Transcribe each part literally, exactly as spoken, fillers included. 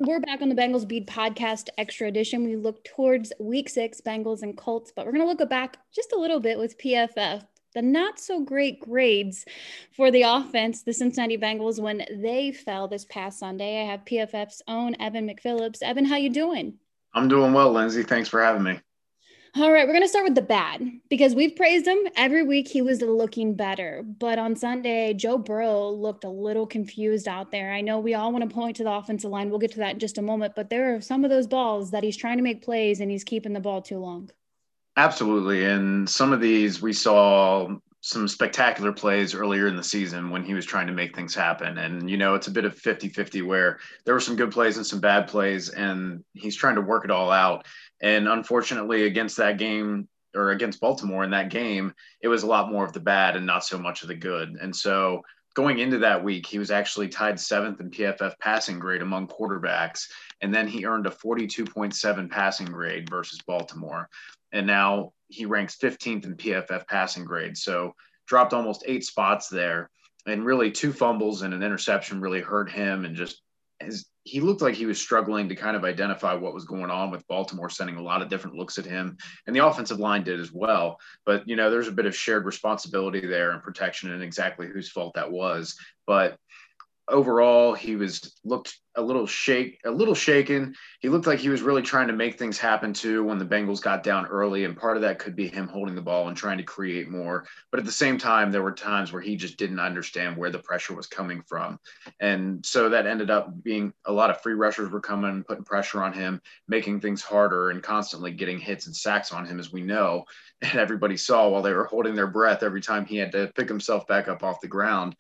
We're back on the Bengals Beat Podcast Extra Edition. We look towards Week Six, Bengals and Colts, but we're going to look back just a little bit with P F F. The not so great grades for the offense, the Cincinnati Bengals, when they fell this past Sunday. I have P F F's own Evan McPhillips. Evan, how you doing? I'm doing well, Lindsay. Thanks for having me. All right, we're going to start with the bad because we've praised him. Every week he was looking better. But on Sunday, Joe Burrow looked a little confused out there. I know we all want to point to the offensive line. We'll get to that in just a moment. But there are some of those balls that he's trying to make plays and he's keeping the ball too long. Absolutely. And some of these we saw some spectacular plays earlier in the season when he was trying to make things happen. And, you know, it's a bit of fifty-fifty where there were some good plays and some bad plays, and he's trying to work it all out. And unfortunately, against that game or against Baltimore in that game, it was a lot more of the bad and not so much of the good. And so going into that week, he was actually tied seventh in P F F passing grade among quarterbacks. And then he earned a forty-two point seven passing grade versus Baltimore. And now he ranks fifteenth in P F F passing grade. So dropped almost eight spots there. And really two fumbles and an interception really hurt him, and just his, he looked like he was struggling to kind of identify what was going on with Baltimore, sending a lot of different looks at him. And the offensive line did as well. But, you know, there's a bit of shared responsibility there and protection and exactly whose fault that was. But overall, he was looked a little shake, a little shaken. He looked like he was really trying to make things happen too when the Bengals got down early, and part of that could be him holding the ball and trying to create more. But at the same time, there were times where he just didn't understand where the pressure was coming from, and so that ended up being a lot of free rushers were coming, putting pressure on him, making things harder, and constantly getting hits and sacks on him, as we know, and everybody saw while they were holding their breath every time he had to pick himself back up off the ground.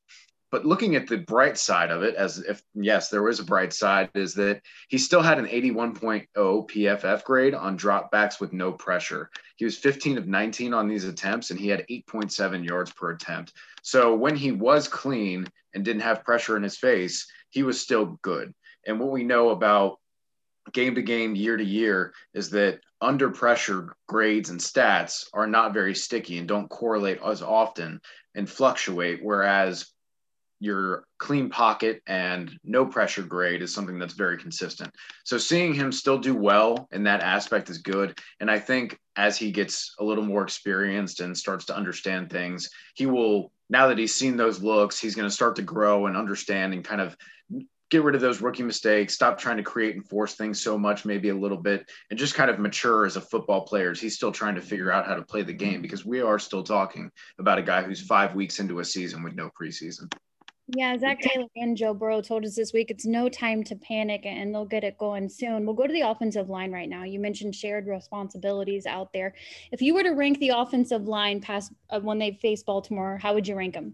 But looking at the bright side of it, as if, yes, there was a bright side, is that he still had an eighty-one point oh P F F grade on dropbacks with no pressure. He was fifteen of nineteen on these attempts, and he had eight point seven yards per attempt. So when he was clean and didn't have pressure in his face, he was still good. And what we know about game to game, year to year, is that under pressure grades and stats are not very sticky and don't correlate as often and fluctuate, whereas your clean pocket and no pressure grade is something that's very consistent. So seeing him still do well in that aspect is good. And I think as he gets a little more experienced and starts to understand things, he will, now that he's seen those looks, he's going to start to grow and understand and kind of get rid of those rookie mistakes, stop trying to create and force things so much, maybe a little bit, and just kind of mature as a football player. He's still trying to figure out how to play the game, because we are still talking about a guy who's five weeks into a season with no preseason. Yeah, Zach Taylor and Joe Burrow told us this week it's no time to panic and they'll get it going soon. We'll go to the offensive line right now. You mentioned shared responsibilities out there. If you were to rank the offensive line past uh, when they face Baltimore, how would you rank them?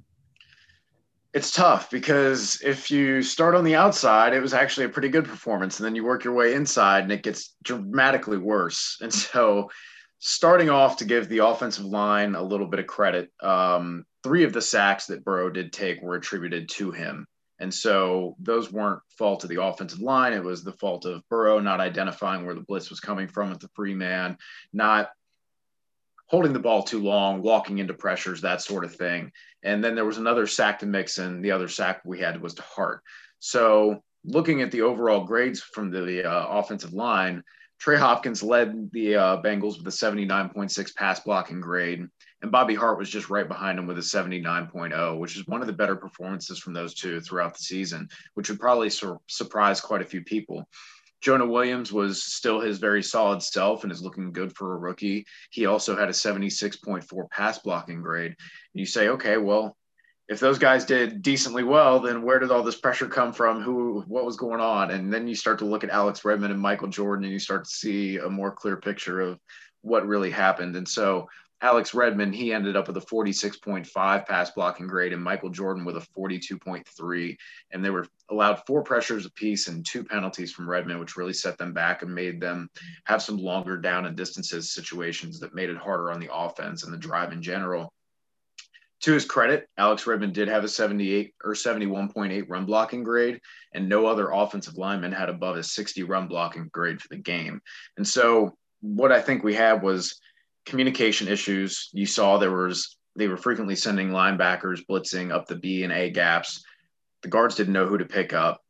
It's tough because if you start on the outside, it was actually a pretty good performance. And then you work your way inside and it gets dramatically worse. And so starting off, to give the offensive line a little bit of credit, um, three of the sacks that Burrow did take were attributed to him. And so those weren't fault of the offensive line. It was the fault of Burrow not identifying where the blitz was coming from with the free man, not holding the ball too long, walking into pressures, that sort of thing. And then there was another sack to Mixon. The other sack we had was to Hart. So looking at the overall grades from the uh, offensive line, Trey Hopkins led the uh, Bengals with a seventy-nine point six pass blocking grade, and Bobby Hart was just right behind him with a seventy-nine point oh, which is one of the better performances from those two throughout the season, which would probably sur- surprise quite a few people. Jonah Williams was still his very solid self and is looking good for a rookie. He also had a seventy-six point four pass blocking grade. And you say, okay, well, if those guys did decently well, then where did all this pressure come from? Who, what was going on? And then you start to look at Alex Redmond and Michael Jordan, and you start to see a more clear picture of what really happened. And so Alex Redmond, he ended up with a forty-six point five pass blocking grade, and Michael Jordan with a forty-two point three. And they were allowed four pressures apiece and two penalties from Redmond, which really set them back and made them have some longer down and distances situations that made it harder on the offense and the drive in general. To his credit, Alex Redmond did have a seventy-eight or seventy-one point eight run blocking grade, and no other offensive lineman had above a sixty run blocking grade for the game. And so what I think we had was communication issues. You saw there was, they were frequently sending linebackers blitzing up the B and A gaps. The guards didn't know who to pick up.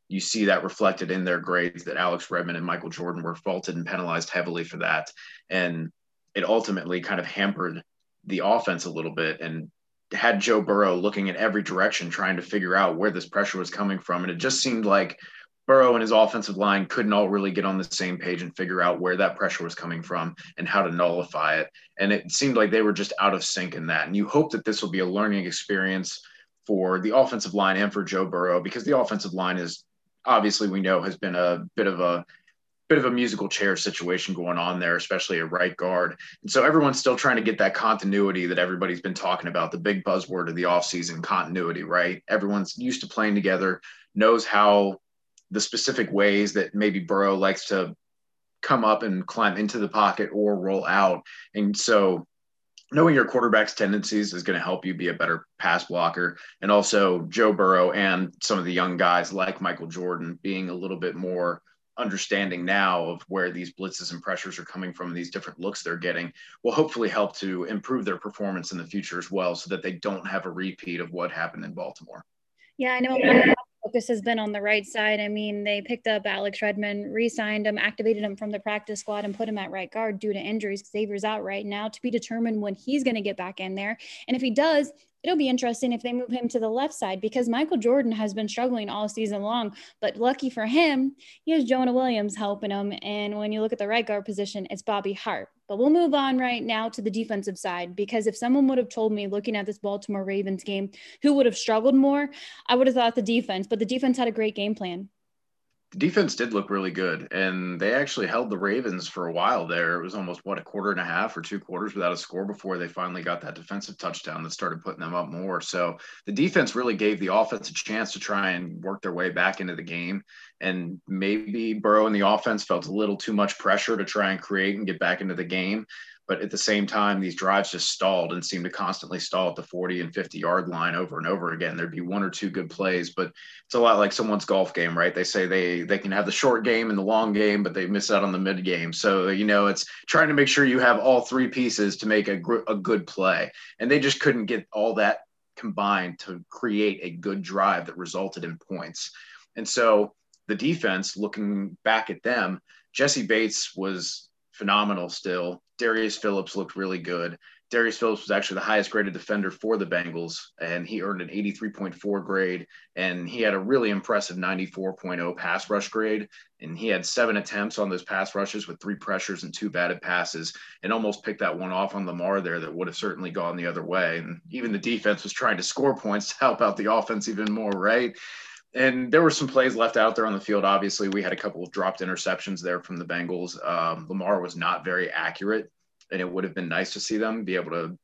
you see that reflected in their grades, that Alex Redmond and Michael Jordan were faulted and penalized heavily for that. And it ultimately kind of hampered the offense a little bit and had Joe Burrow looking in every direction, trying to figure out where this pressure was coming from. And it just seemed like Burrow and his offensive line couldn't all really get on the same page and figure out where that pressure was coming from and how to nullify it. And it seemed like they were just out of sync in that. And you hope that this will be a learning experience for the offensive line and for Joe Burrow, because the offensive line is obviously, we know, has been a bit of a bit of a musical chair situation going on there, especially at right guard. And so everyone's still trying to get that continuity that everybody's been talking about, the big buzzword of the offseason, continuity, right? Everyone's used to playing together, knows how the specific ways that maybe Burrow likes to come up and climb into the pocket or roll out. And so knowing your quarterback's tendencies is going to help you be a better pass blocker. And also Joe Burrow and some of the young guys like Michael Jordan being a little bit more understanding now of where these blitzes and pressures are coming from, these different looks they're getting, will hopefully help to improve their performance in the future as well, so that they don't have a repeat of what happened in Baltimore. Yeah, I know focus has been on the right side. I mean, they picked up Alex Redmond, re-signed him, activated him from the practice squad, and put him at right guard due to injuries. Xavier's out right now, to be determined when he's going to get back in there. And if he does, it'll be interesting if they move him to the left side, because Michael Jordan has been struggling all season long, but lucky for him, he has Jonah Williams helping him. And when you look at the right guard position, it's Bobby Hart. But we'll move on right now to the defensive side, because if someone would have told me looking at this Baltimore Ravens game, who would have struggled more, I would have thought the defense, but the defense had a great game plan. The defense did look really good, and they actually held the Ravens for a while there. It was almost, what, a quarter and a half or two quarters without a score before they finally got that defensive touchdown that started putting them up more. So the defense really gave the offense a chance to try and work their way back into the game. And maybe Burrow and the offense felt a little too much pressure to try and create and get back into the game. But at the same time, these drives just stalled and seemed to constantly stall at the forty and fifty yard line over and over again. There'd be one or two good plays, but it's a lot like someone's golf game, right? They say they they can have the short game and the long game, but they miss out on the mid game. So, you know, it's trying to make sure you have all three pieces to make a, gr- a good play. And they just couldn't get all that combined to create a good drive that resulted in points. And so the defense, looking back at them, Jesse Bates was phenomenal still. Darius Phillips looked really good. Darius Phillips was actually the highest graded defender for the Bengals, and he earned an eighty-three point four grade, and he had a really impressive ninety-four point oh pass rush grade, and he had seven attempts on those pass rushes with three pressures and two batted passes, and almost picked that one off on Lamar there that would have certainly gone the other way. And even the defense was trying to score points to help out the offense even more, right? And there were some plays left out there on the field. Obviously, we had a couple of dropped interceptions there from the Bengals. Um, Lamar was not very accurate, and it would have been nice to see them be able to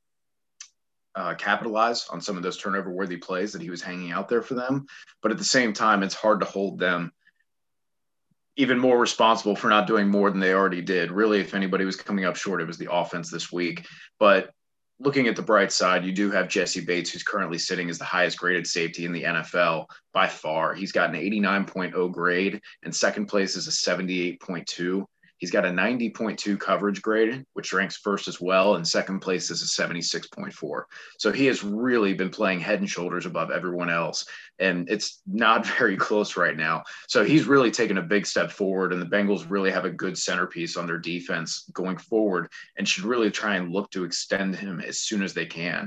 uh, capitalize on some of those turnover-worthy plays that he was hanging out there for them. But at the same time, it's hard to hold them even more responsible for not doing more than they already did. Really, if anybody was coming up short, it was the offense this week. But looking at the bright side, you do have Jesse Bates, who's currently sitting as the highest graded safety in the N F L by far. He's got an eighty-nine point oh grade, and second place is a seventy-eight point two. He's got a ninety point two coverage grade, which ranks first as well, and second place is a seventy-six point four. So he has really been playing head and shoulders above everyone else, and it's not very close right now. So he's really taken a big step forward, and the Bengals really have a good centerpiece on their defense going forward and should really try and look to extend him as soon as they can.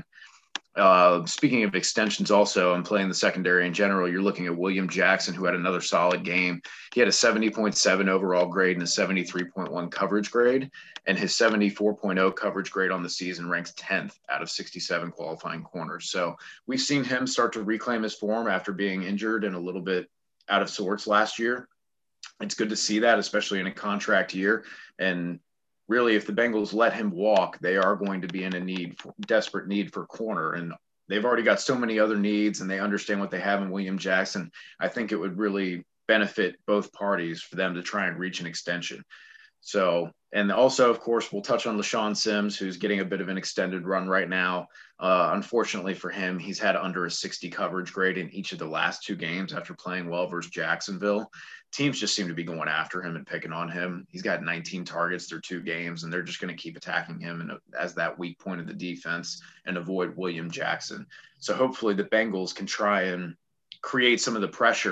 Uh, speaking of extensions also, and playing the secondary in general, you're looking at William Jackson, who had another solid game. He had a seventy point seven overall grade and a seventy-three point one coverage grade, and his seventy-four point oh coverage grade on the season ranks tenth out of sixty-seven qualifying corners. So we've seen him start to reclaim his form after being injured and a little bit out of sorts last year. It's good to see that, especially in a contract year. And really, if the Bengals let him walk, they are going to be in a need, for, desperate need for corner. And they've already got so many other needs, and they understand what they have in William Jackson. I think it would really benefit both parties for them to try and reach an extension. So, and also, of course, we'll touch on LaShawn Sims, who's getting a bit of an extended run right now. Uh, unfortunately for him, he's had under a sixty coverage grade in each of the last two games after playing well versus Jacksonville. Teams just seem to be going after him and picking on him. He's got nineteen targets through two games, and they're just going to keep attacking him and, as that weak point of the defense, and avoid William Jackson. So hopefully the Bengals can try and create some of the pressure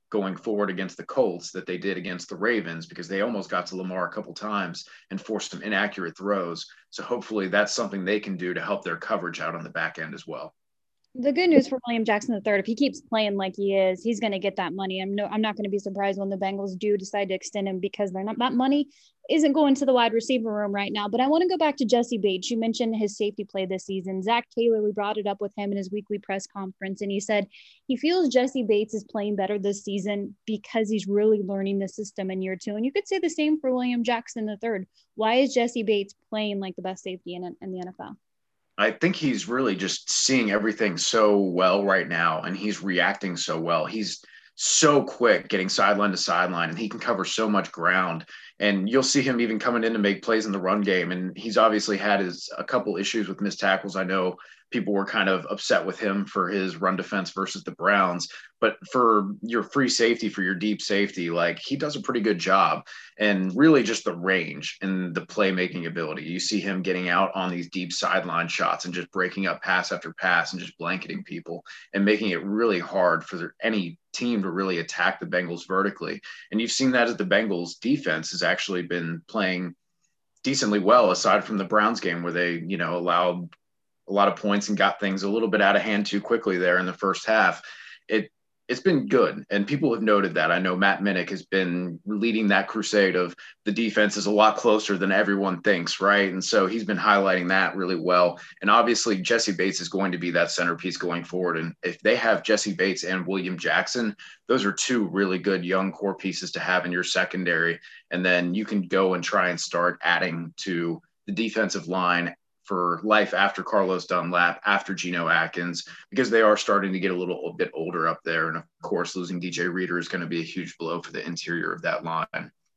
going forward against the Colts that they did against the Ravens, because they almost got to Lamar a couple times and forced some inaccurate throws. So hopefully that's something they can do to help their coverage out on the back end as well. The good news for William Jackson the third, if he keeps playing like he is, he's going to get that money. I'm no, I'm not going to be surprised when the Bengals do decide to extend him, because they're not, that money isn't going to the wide receiver room right now. But I want to go back to Jessie Bates. You mentioned his safety play this season. Zach Taylor, we brought it up with him in his weekly press conference, and he said he feels Jessie Bates is playing better this season because he's really learning the system in year two. And you could say the same for William Jackson the third. Why is Jessie Bates playing like the best safety in, in the N F L? I think he's really just seeing everything so well right now, and he's reacting so well. He's so quick getting sideline to sideline, and he can cover so much ground. And you'll see him even coming in to make plays in the run game. And he's obviously had his a couple issues with missed tackles. I know people were kind of upset with him for his run defense versus the Browns, but for your free safety, for your deep safety, like, he does a pretty good job. And really just the range and the playmaking ability. You see him getting out on these deep sideline shots and just breaking up pass after pass and just blanketing people and making it really hard for any team to really attack the Bengals vertically. And you've seen that as the Bengals defense has actually been playing decently well, aside from the Browns game where they, you know, allowed a lot of points and got things a little bit out of hand too quickly there in the first half. It, it's been good. And people have noted that. I know Matt Minnick has been leading that crusade of the defense is a lot closer than everyone thinks, right? And so he's been highlighting that really well. And obviously Jessie Bates is going to be that centerpiece going forward. And if they have Jessie Bates and William Jackson, those are two really good young core pieces to have in your secondary. And then you can go and try and start adding to the defensive line for life after Carlos Dunlap, after Geno Atkins, because they are starting to get a little a bit older up there. And of course, losing D J Reader is going to be a huge blow for the interior of that line.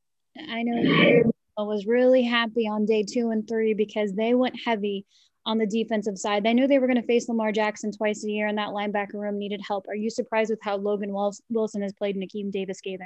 I know I was really happy on day two and three because they went heavy on the defensive side. They knew they were going to face Lamar Jackson twice a year, and that linebacker room needed help. Are you surprised with how Logan Wilson has played Nakeem Davis-Gaither?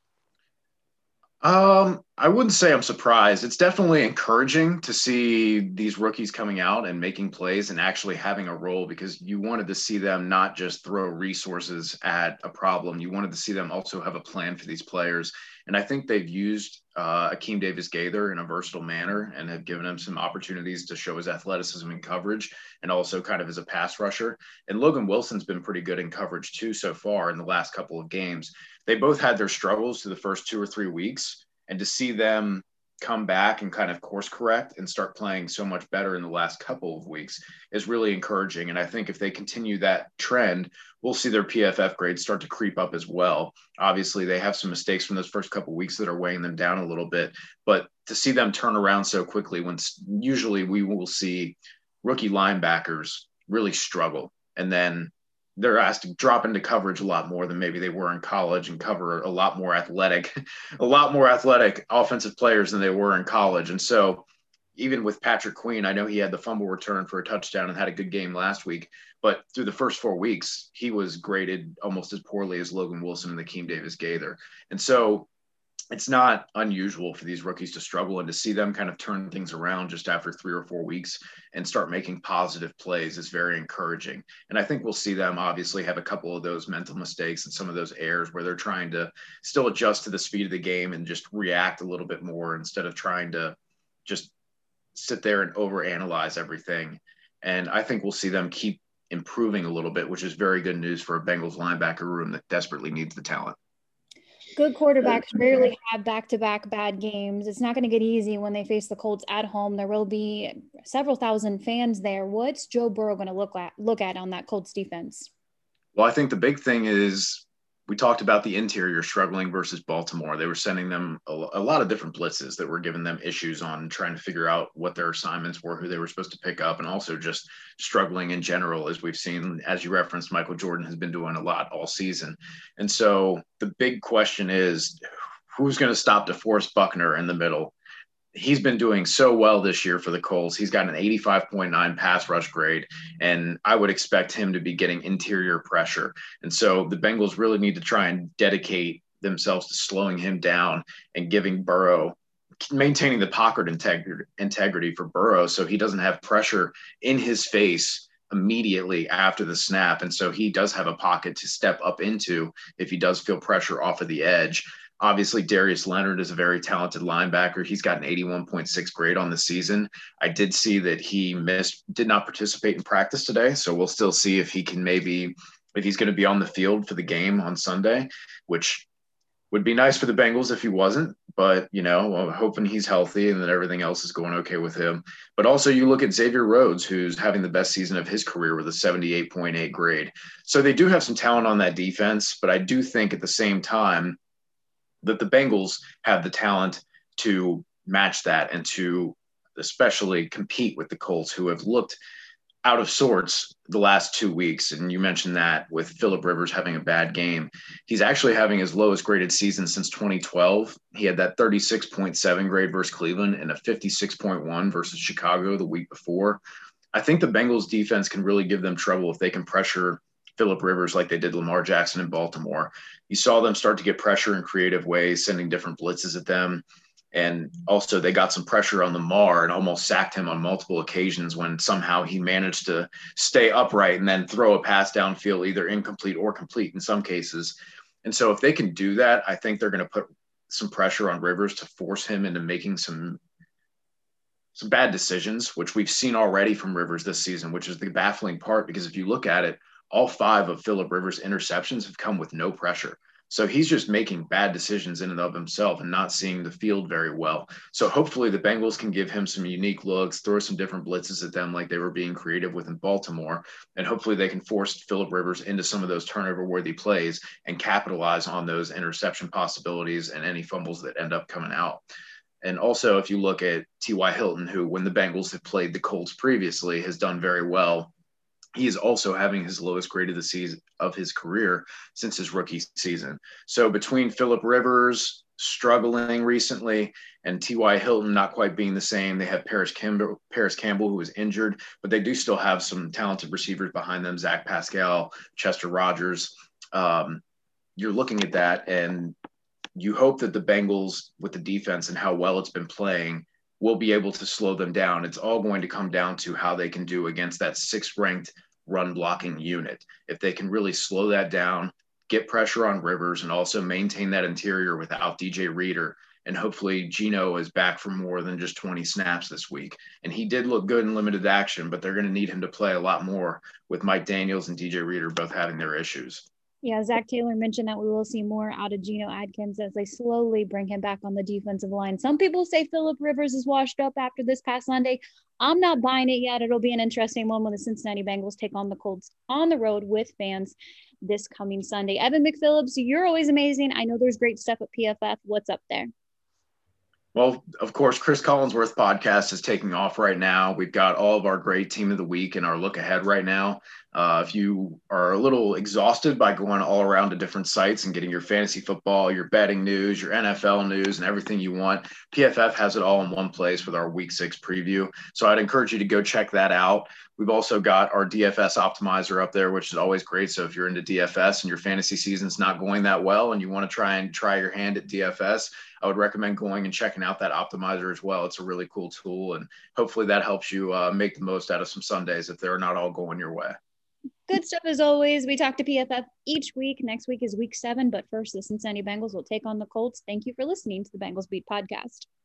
Um, I wouldn't say I'm surprised. It's definitely encouraging to see these rookies coming out and making plays and actually having a role, because you wanted to see them not just throw resources at a problem. You wanted to see them also have a plan for these players. And I think they've used uh, Akeem Davis-Gaither in a versatile manner and have given him some opportunities to show his athleticism in coverage and also kind of as a pass rusher. And Logan Wilson's been pretty good in coverage too so far in the last couple of games. They both had their struggles through the first two or three weeks, and to see them come back and kind of course correct and start playing so much better in the last couple of weeks is really encouraging. And I think if they continue that trend, we'll see their P F F grades start to creep up as well. Obviously, they have some mistakes from those first couple of weeks that are weighing them down a little bit, but to see them turn around so quickly, when usually we will see rookie linebackers really struggle, and then they're asked to drop into coverage a lot more than maybe they were in college and cover a lot more athletic, a lot more athletic offensive players than they were in college. And so even with Patrick Queen, I know he had the fumble return for a touchdown and had a good game last week, but through the first four weeks, he was graded almost as poorly as Logan Wilson and Akeem Davis-Gaither. And so it's not unusual for these rookies to struggle, and to see them kind of turn things around just after three or four weeks and start making positive plays is very encouraging. And I think we'll see them obviously have a couple of those mental mistakes and some of those errors where they're trying to still adjust to the speed of the game and just react a little bit more instead of trying to just sit there and overanalyze everything. And I think we'll see them keep improving a little bit, which is very good news for a Bengals linebacker room that desperately needs the talent. Good quarterbacks rarely have back-to-back bad games. It's not going to get easy when they face the Colts at home. There will be several thousand fans there. What's Joe Burrow going to look at look at on that Colts defense? Well, I think the big thing is we talked about the interior struggling versus Baltimore. They were sending them a, a lot of different blitzes that were giving them issues on trying to figure out what their assignments were, who they were supposed to pick up, and also just struggling in general, as we've seen. As you referenced, Michael Jordan has been doing a lot all season. And so the big question is, who's going to stop DeForest Buckner in the middle? He's been doing so well this year for the Colts. He's got an eighty-five point nine pass rush grade, and I would expect him to be getting interior pressure. And so the Bengals really need to try and dedicate themselves to slowing him down and giving Burrow, maintaining the pocket integrity, integrity for Burrow so he doesn't have pressure in his face immediately after the snap. And so he does have a pocket to step up into if he does feel pressure off of the edge. Obviously, Darius Leonard is a very talented linebacker. He's got an eighty-one point six grade on the season. I did see that he missed, did not participate in practice today. So we'll still see if he can maybe, if he's going to be on the field for the game on Sunday, which would be nice for the Bengals if he wasn't. But, you know, I'm hoping he's healthy and that everything else is going okay with him. But also you look at Xavier Rhodes, who's having the best season of his career with a seventy-eight point eight grade. So they do have some talent on that defense, but I do think at the same time, that the Bengals have the talent to match that and to especially compete with the Colts, who have looked out of sorts the last two weeks. And you mentioned that with Phillip Rivers having a bad game. He's actually having his lowest graded season since twenty twelve. He had that thirty-six point seven grade versus Cleveland and a fifty-six point one versus Chicago the week before. I think the Bengals defense can really give them trouble if they can pressure Phillip Rivers like they did Lamar Jackson in Baltimore. You saw them start to get pressure in creative ways, sending different blitzes at them. And also they got some pressure on Lamar and almost sacked him on multiple occasions when somehow he managed to stay upright and then throw a pass downfield, either incomplete or complete in some cases. And so if they can do that, I think they're going to put some pressure on Rivers to force him into making some some bad decisions, which we've seen already from Rivers this season, which is the baffling part, because if you look at it, all five of Phillip Rivers' interceptions have come with no pressure. So he's just making bad decisions in and of himself and not seeing the field very well. So hopefully the Bengals can give him some unique looks, throw some different blitzes at them like they were being creative with in Baltimore. And hopefully they can force Phillip Rivers into some of those turnover-worthy plays and capitalize on those interception possibilities and any fumbles that end up coming out. And also, if you look at T Y. Hilton, who, when the Bengals have played the Colts previously, has done very well. He is also having his lowest grade of the season of his career since his rookie season. So between Phillip Rivers struggling recently and T Y. Hilton not quite being the same, they have Paris Campbell, Paris Campbell, who is injured, but they do still have some talented receivers behind them, Zach Pascal, Chester Rogers. Um, you're looking at that, and you hope that the Bengals, with the defense and how well it's been playing, will be able to slow them down. It's all going to come down to how they can do against that sixth-ranked run blocking unit. If they can really slow that down, get pressure on Rivers, and also maintain that interior without D J Reader, and hopefully Geno is back for more than just twenty snaps this week. And he did look good in limited action, but they're going to need him to play a lot more with Mike Daniels and D J Reader both having their issues. Yeah, Zach Taylor mentioned that we will see more out of Geno Atkins as they slowly bring him back on the defensive line. Some people say Phillip Rivers is washed up after this past Sunday. I'm not buying it yet. It'll be an interesting one when the Cincinnati Bengals take on the Colts on the road with fans this coming Sunday. Evan McPhillips, you're always amazing. I know there's great stuff at P F F. What's up there? Well, of course, Chris Collinsworth podcast is taking off right now. We've got all of our great team of the week and our look ahead right now. Uh, if you are a little exhausted by going all around to different sites and getting your fantasy football, your betting news, your N F L news, and everything you want, P F F has it all in one place with our week six preview. So I'd encourage you to go check that out. We've also got our D F S optimizer up there, which is always great. So if you're into D F S and your fantasy season's not going that well and you want to try and try your hand at D F S, I would recommend going and checking out that optimizer as well. It's a really cool tool, and hopefully that helps you uh, make the most out of some Sundays if they're not all going your way. Good stuff as always. We talk to P F F each week. Next week is week seven, but first the Cincinnati Bengals will take on the Colts. Thank you for listening to the Bengals Beat podcast.